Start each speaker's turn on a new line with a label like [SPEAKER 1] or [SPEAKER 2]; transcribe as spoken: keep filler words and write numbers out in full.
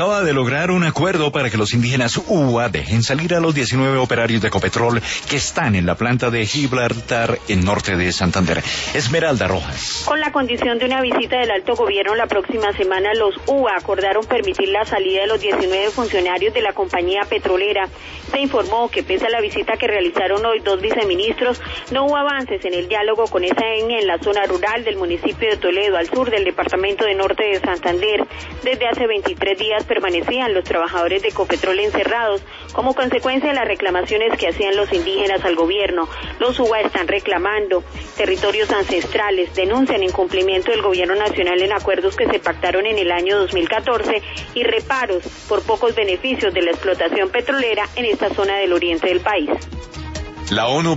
[SPEAKER 1] Acaba de lograr un acuerdo para que los indígenas U A dejen salir a los diecinueve operarios de Ecopetrol que están en la planta de Gibraltar, en norte de Santander. Esmeralda Rojas.
[SPEAKER 2] Con la condición de una visita del alto gobierno la próxima semana, los U A acordaron permitir la salida de los diecinueve funcionarios de la compañía petrolera. Se informó que pese a la visita que realizaron hoy dos viceministros, no hubo avances en el diálogo con esa etnia en la zona rural del municipio de Toledo, al sur del departamento de Norte de Santander. Desde hace veintitrés días permanecían los trabajadores de Ecopetrol encerrados como consecuencia de las reclamaciones que hacían los indígenas al gobierno. Los U A están reclamando territorios ancestrales, denuncian incumplimiento del gobierno nacional en acuerdos que se pactaron en el año dos mil catorce y reparos por pocos beneficios de la explotación petrolera en esta zona del oriente del país.
[SPEAKER 1] La ONU